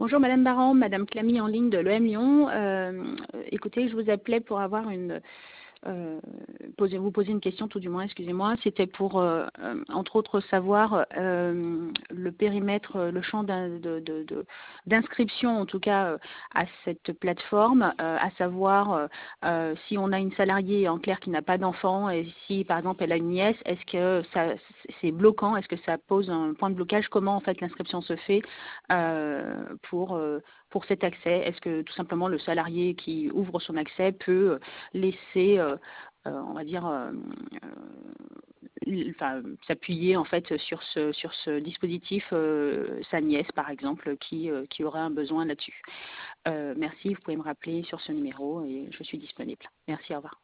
Bonjour Madame Baran, Madame Clamy en ligne de l'EM Lyon. Écoutez, je vous appelais pour avoir vous poser une question, tout du moins, excusez-moi. C'était pour, entre autres, savoir le périmètre, le champ d'inscription, en tout cas, à cette plateforme, à savoir si on a une salariée en clair qui n'a pas d'enfant et si, par exemple, elle a une nièce, est-ce que c'est bloquant? Est-ce que ça pose un point de blocage? Comment, en fait, l'inscription se fait pour cet accès? Est-ce que tout simplement le salarié qui ouvre son accès peut laisser, on va dire, s'appuyer en fait sur ce dispositif, sa nièce par exemple, qui aurait un besoin là-dessus. Merci, vous pouvez me rappeler sur ce numéro et je suis disponible. Merci, au revoir.